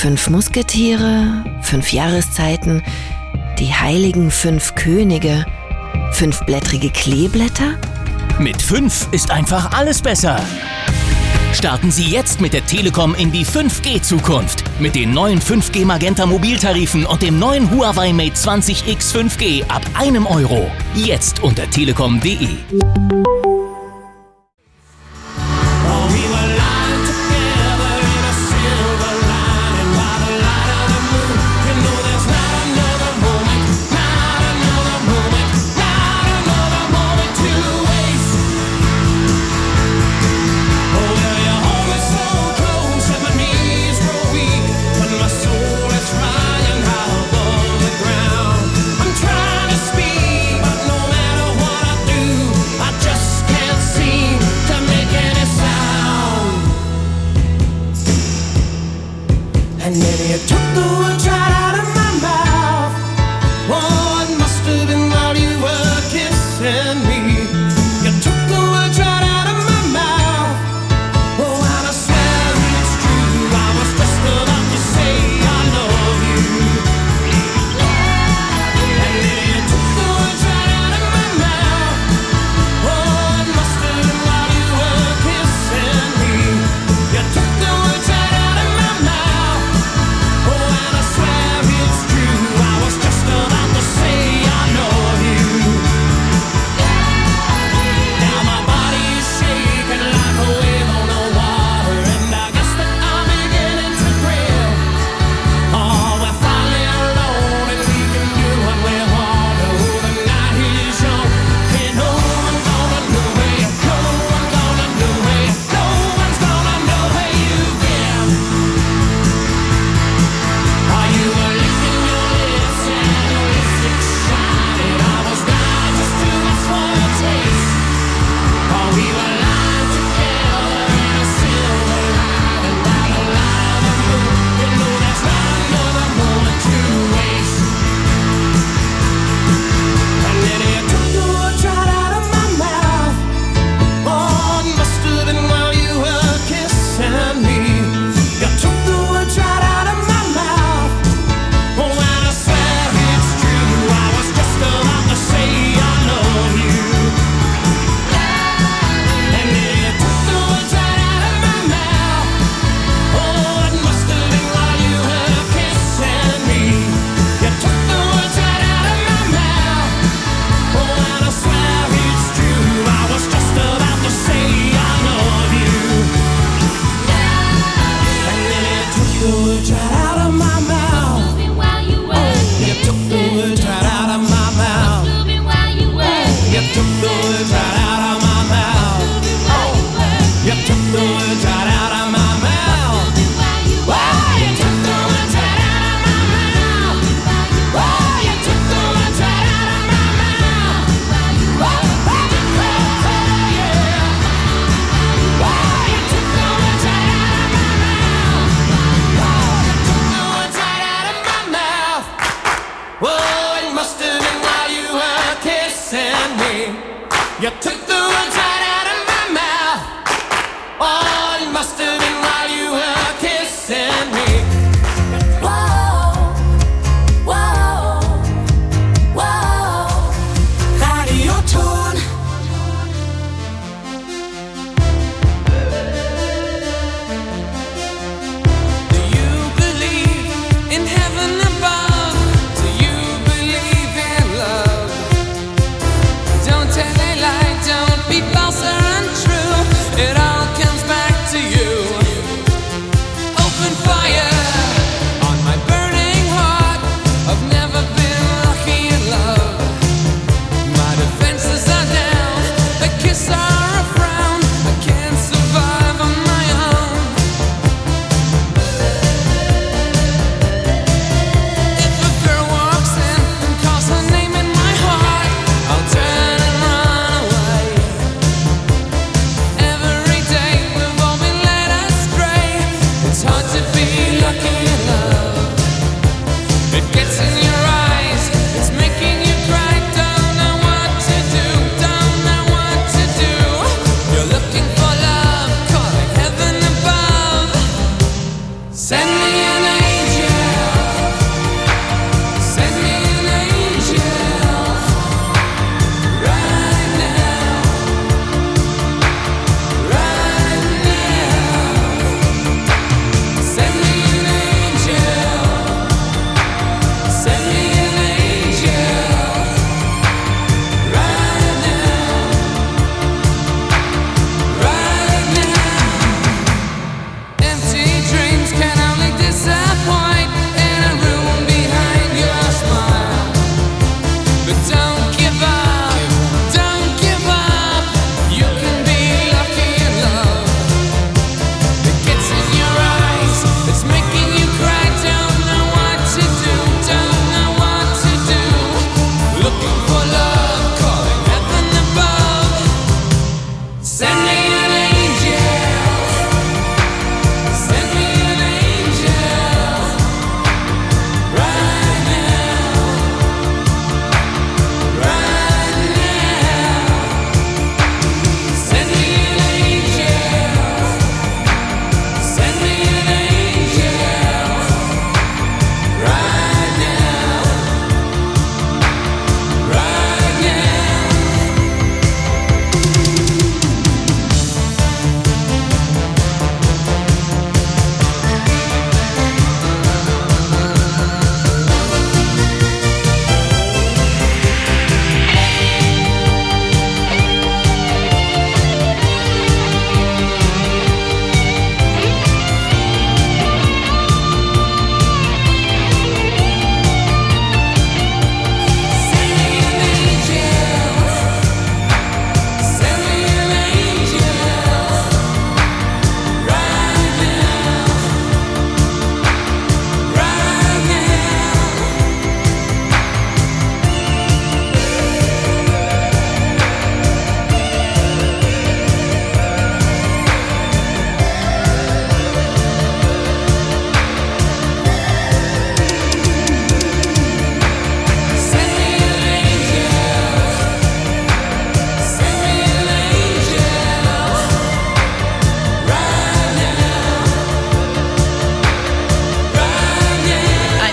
5 Musketiere, 5 Jahreszeiten, die heiligen 5 Könige, 5-blättrige Kleeblätter? Mit 5 ist einfach alles besser. Starten Sie jetzt mit der Telekom in die 5G-Zukunft. Mit den neuen 5G Magenta Mobiltarifen und dem neuen Huawei Mate 20X 5G ab €1. Jetzt unter telekom.de. And then you took the words right out of my mouth. Oh, it must have been while you were kissing me. You took the words right out of my mouth. Oh, and I swear it's true. I was just about to say I love you. And then you took the words right out of my mouth. Oh, it must have been while you were kissing me. You took the words right out of my mouth. You took the words right out of my mouth. Oh, it must have been while you were kissing me. Whoa, whoa, whoa. Radio tune. Do you believe in heaven above? Do you believe in love? Don't tell a lie, don't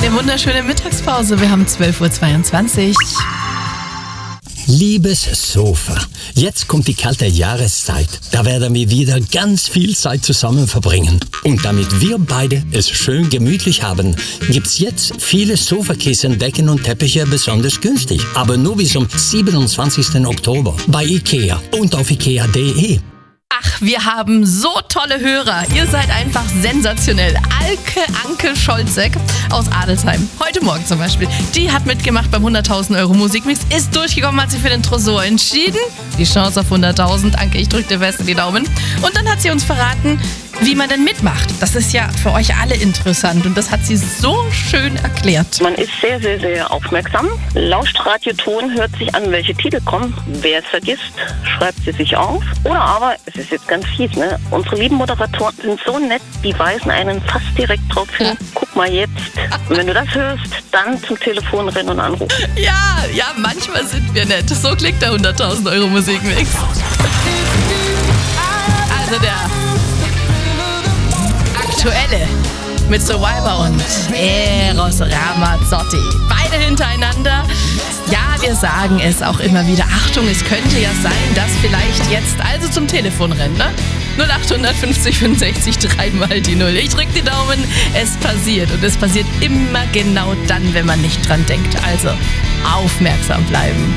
Eine wunderschöne Mittagspause. Wir haben 12:22 Uhr. Liebes Sofa, jetzt kommt die kalte Jahreszeit. Da werden wir wieder ganz viel Zeit zusammen verbringen. Und damit wir beide es schön gemütlich haben, gibt's jetzt viele Sofakissen, Decken und Teppiche besonders günstig. Aber nur bis zum 27. Oktober bei IKEA und auf ikea.de. Ach, wir haben so tolle Hörer. Ihr seid einfach sensationell. Anke Scholzek aus Adelsheim, heute Morgen zum Beispiel, die hat mitgemacht beim 100.000 Euro Musikmix, ist durchgekommen, hat sich für den Tresor entschieden. Die Chance auf 100.000, Anke, ich drück dir fest in die Daumen. Und dann hat sie uns verraten, wie man denn mitmacht. Das ist ja für euch alle interessant und das hat sie so schön erklärt. Man ist sehr, sehr, sehr aufmerksam, lauscht Radioton, hört sich an, welche Titel kommen. Wer es vergisst, schreibt sie sich auf. Oder aber, es ist jetzt ganz fies, ne? Unsere lieben Moderatoren sind so nett, die weisen einen fast direkt drauf hin. Ja. Guck mal jetzt. Und wenn du das hörst, dann zum Telefon rennen und anrufen. Ja, manchmal sind wir nett. So klingt der 100.000 Euro Musikmix. Also der aktuelle mit Survivor und Eros Ramazzotti. Beide hintereinander. Ja, wir sagen es auch immer wieder. Achtung, es könnte ja sein, dass vielleicht jetzt also zum Telefon rennen, ne? 0850 65 3 mal die 0. Ich drück die Daumen, es passiert. Und es passiert immer genau dann, wenn man nicht dran denkt. Also aufmerksam bleiben.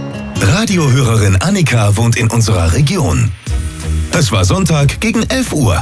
Radiohörerin Annika wohnt in unserer Region. Es war Sonntag gegen 11 Uhr.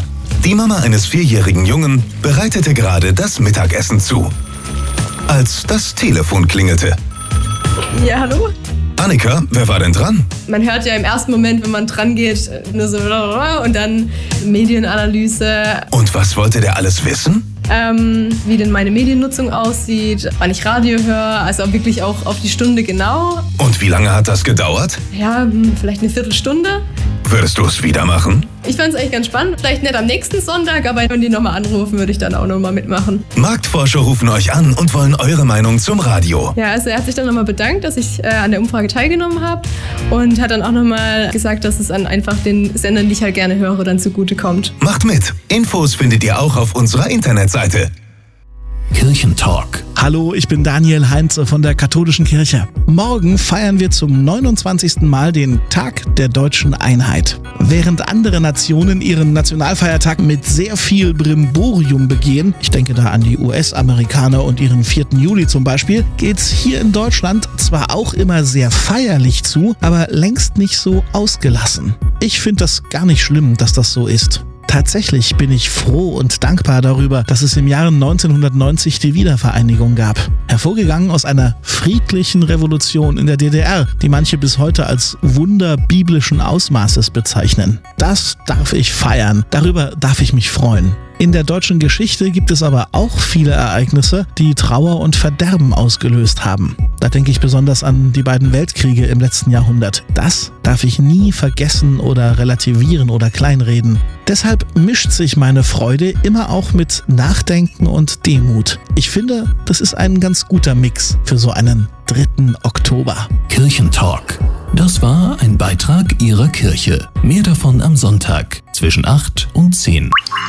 Die Mama eines 4-jährigen Jungen bereitete gerade das Mittagessen zu, als das Telefon klingelte. Ja, hallo? Annika, wer war denn dran? Man hört ja im ersten Moment, wenn man dran geht, nur so und dann Medienanalyse. Und was wollte der alles wissen? Wie denn meine Mediennutzung aussieht, wann ich Radio höre, also wirklich auch auf die Stunde genau. Und wie lange hat das gedauert? Ja, vielleicht eine Viertelstunde. Würdest du es wieder machen? Ich fand es eigentlich ganz spannend. Vielleicht nicht am nächsten Sonntag, aber wenn die nochmal anrufen, würde ich dann auch nochmal mitmachen. Marktforscher rufen euch an und wollen eure Meinung zum Radio. Ja, also er hat sich dann nochmal bedankt, dass ich an der Umfrage teilgenommen habe und hat dann auch nochmal gesagt, dass es an einfach den Sendern, die ich halt gerne höre, dann zugutekommt. Macht mit. Infos findet ihr auch auf unserer Internetseite. Kirchentalk. Hallo, ich bin Daniel Heinze von der Katholischen Kirche. Morgen feiern wir zum 29. Mal den Tag der Deutschen Einheit. Während andere Nationen ihren Nationalfeiertag mit sehr viel Brimborium begehen, ich denke da an die US-Amerikaner und ihren 4. Juli zum Beispiel, geht's hier in Deutschland zwar auch immer sehr feierlich zu, aber längst nicht so ausgelassen. Ich finde das gar nicht schlimm, dass das so ist. Tatsächlich bin ich froh und dankbar darüber, dass es im Jahre 1990 die Wiedervereinigung gab. Hervorgegangen aus einer friedlichen Revolution in der DDR, die manche bis heute als Wunder biblischen Ausmaßes bezeichnen. Das darf ich feiern, darüber darf ich mich freuen. In der deutschen Geschichte gibt es aber auch viele Ereignisse, die Trauer und Verderben ausgelöst haben. Da denke ich besonders an die beiden Weltkriege im letzten Jahrhundert. Das darf ich nie vergessen oder relativieren oder kleinreden. Deshalb mischt sich meine Freude immer auch mit Nachdenken und Demut. Ich finde, das ist ein ganz guter Mix für so einen 3. Oktober. Kirchentalk. Das war ein Beitrag Ihrer Kirche. Mehr davon am Sonntag zwischen 8 und 10.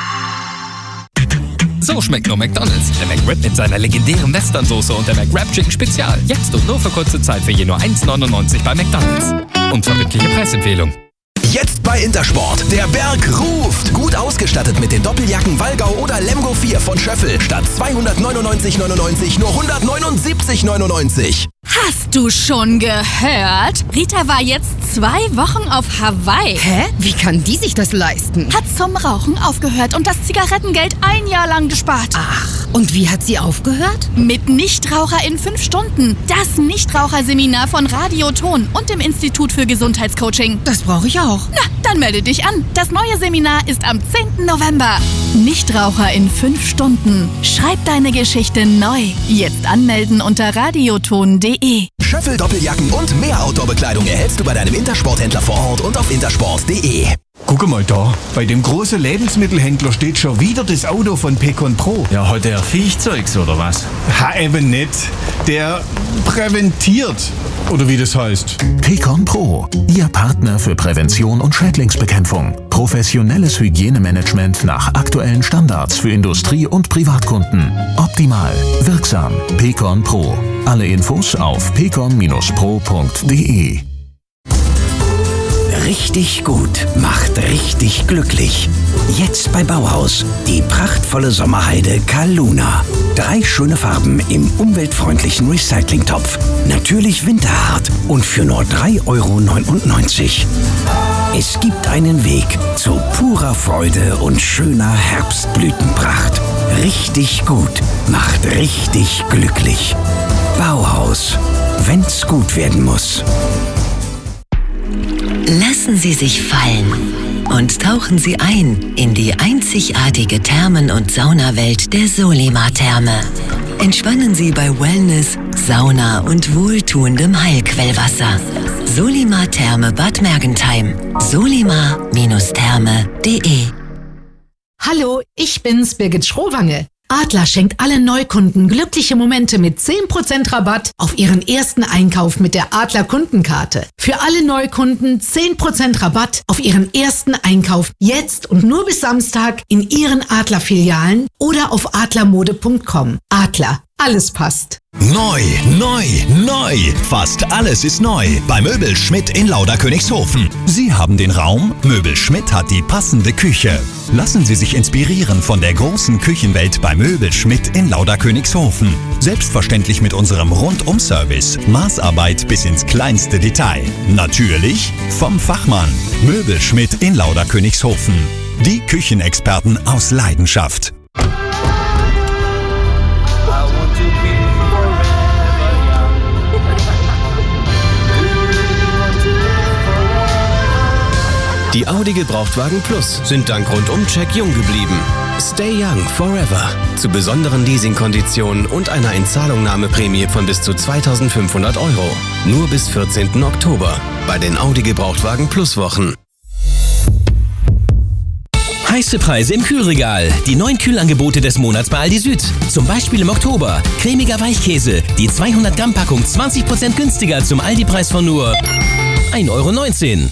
So schmeckt nur McDonald's. Der McRib mit seiner legendären Western-Soße und der McWrap Chicken Spezial. Jetzt und nur für kurze Zeit für je nur 1,99 bei McDonald's. Unverbindliche Preisempfehlung. Jetzt bei Intersport. Der Berg ruft. Gut ausgestattet mit den Doppeljacken Wallgau oder Lemgo 4 von Schöffel. Statt 299,99 nur 179,99. Hast du schon gehört? Rita war jetzt 2 Wochen auf Hawaii. Hä? Wie kann die sich das leisten? Hat zum Rauchen aufgehört und das Zigarettengeld 1 Jahr lang gespart. Ach, und wie hat sie aufgehört? Mit Nichtraucher in 5 Stunden. Das Nichtraucherseminar von Radio Ton und dem Institut für Gesundheitscoaching. Das brauche ich auch. Na, dann melde dich an. Das neue Seminar ist am 10. November. Nichtraucher in 5 Stunden. Schreib deine Geschichte neu. Jetzt anmelden unter radioton.de. Schöffel Doppeljacken und mehr Outdoor-Bekleidung erhältst du bei deinem Intersport-Händler vor Ort und auf intersport.de. Guck mal da, bei dem großen Lebensmittelhändler steht schon wieder das Auto von Pecon Pro. Ja, hat der Viechzeugs oder was? Ha, eben nicht. Der präventiert, oder wie das heißt. Pecon Pro, Ihr Partner für Prävention und Schädlingsbekämpfung. Professionelles Hygienemanagement nach aktuellen Standards für Industrie- und Privatkunden. Optimal, wirksam. Pecon Pro. Alle Infos auf pecon-pro.de. Richtig gut macht richtig glücklich. Jetzt bei Bauhaus die prachtvolle Sommerheide Kaluna. 3 schöne Farben im umweltfreundlichen Recyclingtopf. Natürlich winterhart und für nur 3,99 €. Es gibt einen Weg zu purer Freude und schöner Herbstblütenpracht. Richtig gut macht richtig glücklich. Bauhaus, wenn's gut werden muss. Lassen Sie sich fallen und tauchen Sie ein in die einzigartige Thermen- und Saunawelt der Solima-Therme. Entspannen Sie bei Wellness, Sauna und wohltuendem Heilquellwasser. Solima Therme Bad Mergentheim. solima-therme.de. Hallo, ich bin's, Birgit Schrowange. Adler schenkt allen Neukunden glückliche Momente mit 10% Rabatt auf ihren ersten Einkauf mit der Adler Kundenkarte. Für alle Neukunden 10% Rabatt auf ihren ersten Einkauf jetzt und nur bis Samstag in ihren Adler-Filialen oder auf adlermode.com. Adler, alles passt. Neu, neu, neu. Fast alles ist neu bei Möbel Schmidt in Lauderkönigshofen. Sie haben den Raum, Möbel Schmidt hat die passende Küche. Lassen Sie sich inspirieren von der großen Küchenwelt bei Möbel Schmidt in Lauderkönigshofen. Selbstverständlich mit unserem Rundum-Service. Maßarbeit bis ins kleinste Detail. Natürlich vom Fachmann. Möbel Schmidt in Lauderkönigshofen. Die Küchenexperten aus Leidenschaft. Die Audi Gebrauchtwagen Plus sind dank Rundum-Check jung geblieben. Stay young forever. Zu besonderen Leasingkonditionen und einer Einzahlungnahmeprämie von bis zu 2.500 €. Nur bis 14. Oktober bei den Audi Gebrauchtwagen Plus Wochen. Heiße Preise im Kühlregal. Die neuen Kühlangebote des Monats bei Aldi Süd. Zum Beispiel im Oktober. Cremiger Weichkäse. Die 200 Gramm Packung 20% günstiger zum Aldi-Preis von nur 1,19 €.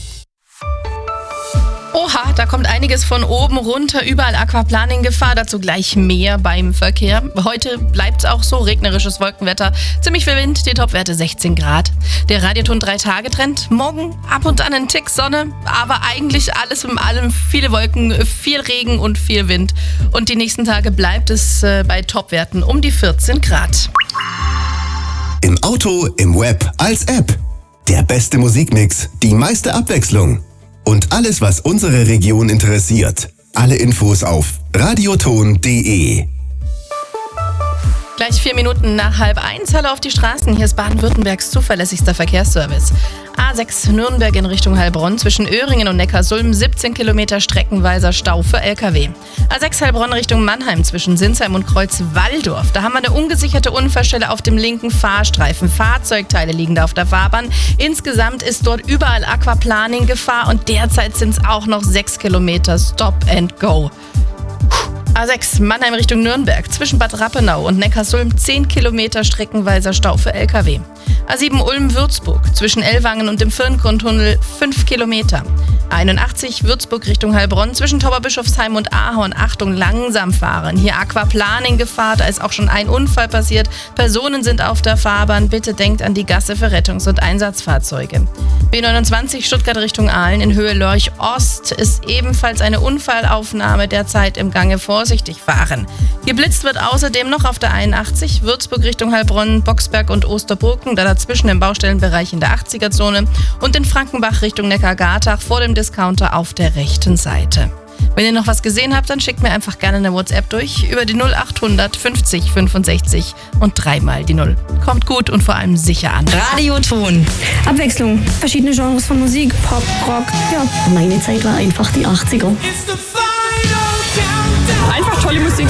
Oha, da kommt einiges von oben runter, überall Aquaplaning-Gefahr, dazu gleich mehr beim Verkehr. Heute bleibt es auch so, regnerisches Wolkenwetter, ziemlich viel Wind, die Topwerte 16 Grad. Der Radioton 3-Tage-Trend, morgen ab und an ein Tick Sonne, aber eigentlich alles in allem viele Wolken, viel Regen und viel Wind. Und die nächsten Tage bleibt es bei Topwerten um die 14 Grad. Im Auto, im Web, als App. Der beste Musikmix, die meiste Abwechslung. Und alles, was unsere Region interessiert. Alle Infos auf radioton.de. Gleich 4 Minuten nach 12:30, Hallo auf die Straßen. Hier ist Baden-Württembergs zuverlässigster Verkehrsservice. A6 Nürnberg in Richtung Heilbronn, zwischen Öhringen und Neckarsulm 17 Kilometer streckenweiser Stau für LKW. A6 Heilbronn Richtung Mannheim, zwischen Sinsheim und Kreuz-Walldorf. Da haben wir eine ungesicherte Unfallstelle auf dem linken Fahrstreifen. Fahrzeugteile liegen da auf der Fahrbahn. Insgesamt ist dort überall Aquaplaning-Gefahr und derzeit sind es auch noch 6 Kilometer Stop and Go. A6 Mannheim Richtung Nürnberg, zwischen Bad Rappenau und Neckarsulm 10 Kilometer streckenweiser Stau für LKW. A7 Ulm-Würzburg, zwischen Ellwangen und dem Firngrundtunnel 5 Kilometer. A81 Würzburg Richtung Heilbronn, zwischen Tauberbischofsheim und Ahorn. Achtung, langsam fahren. Hier Aquaplaning-Gefahr, da ist auch schon ein Unfall passiert. Personen sind auf der Fahrbahn. Bitte denkt an die Gasse für Rettungs- und Einsatzfahrzeuge. B29 Stuttgart Richtung Aalen in Höhe Lörch Ost ist ebenfalls eine Unfallaufnahme derzeit im Gange. Vorsichtig fahren. Geblitzt wird außerdem noch auf der 81 Würzburg Richtung Heilbronn, Boxberg und Osterburken, da dazwischen im Baustellenbereich in der 80er-Zone und in Frankenbach Richtung Neckargatach vor dem Discounter auf der rechten Seite. Wenn ihr noch was gesehen habt, dann schickt mir einfach gerne eine WhatsApp durch über die 0800 50 65 und 3 die 0. Kommt gut und vor allem sicher an. Radioton. Abwechslung, verschiedene Genres von Musik, Pop, Rock, ja. Meine Zeit war einfach die 80er. Einfach tolle Musik.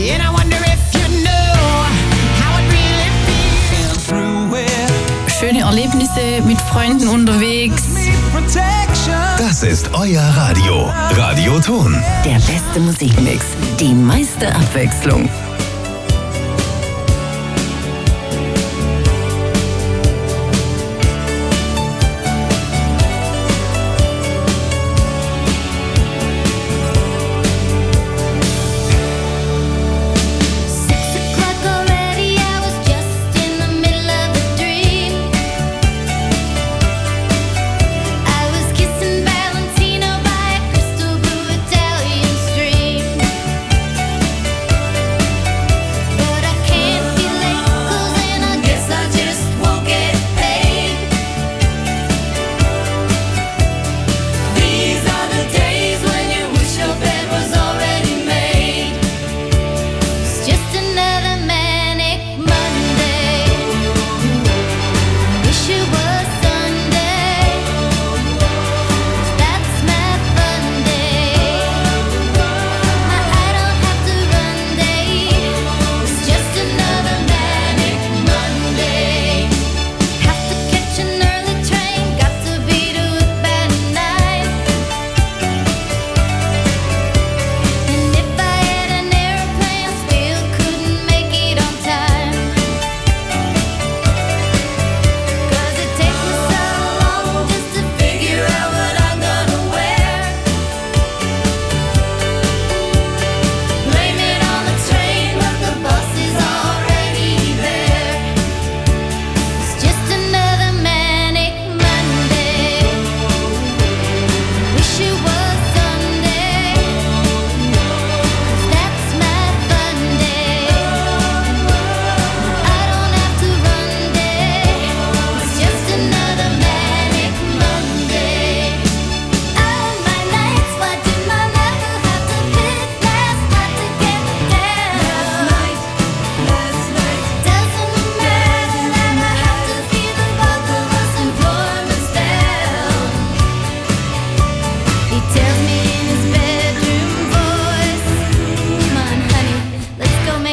Schöne Erlebnisse mit Freunden unterwegs. Das ist euer Radio. Radioton. Der beste Musikmix, die meiste Abwechslung.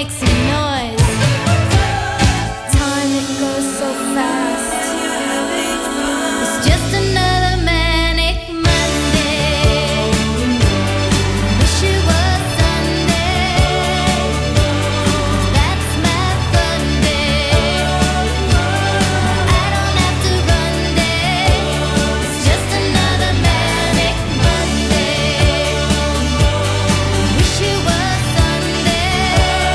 makes a noise. Time, it goes so fast. It's just another manic Monday. Wish it was Sunday. That's my fun day. I don't have to run day. It's just another manic Monday. Wish it was Sunday.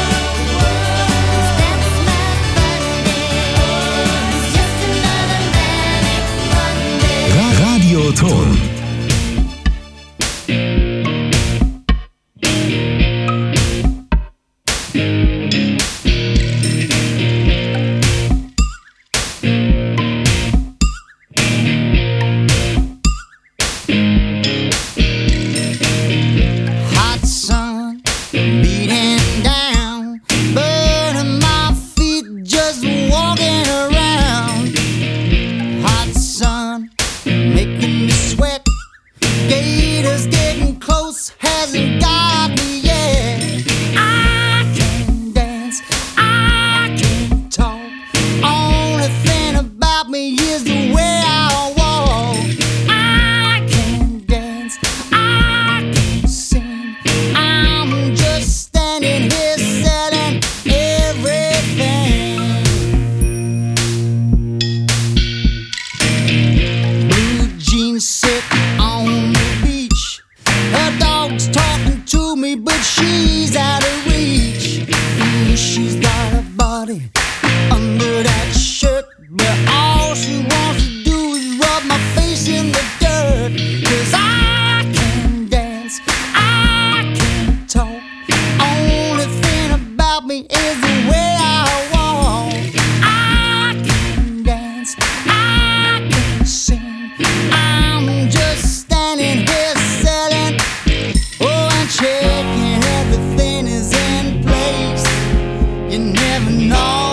That's my fun day. It's just another manic Monday. Radioton. Hot sun beating down, burning my feet just walking around. Hot sun making me sweat. Gators getting close, hasn't got me yet. I can dance, I can talk. Only thing about me is the way I walk. I can dance, I can sing. I'm just standing here selling everything. Blue jeans sit on the beach. Her dog's talking to me, but she's out of reach. She's got a body under that shirt, but all she wants to do is rub my face in the dirt. 'Cause I can dance, I can talk. Only thing about me is the way I walk. I can dance, I can sing. I'm just standing here selling, oh, and checking everything is in place. You never know.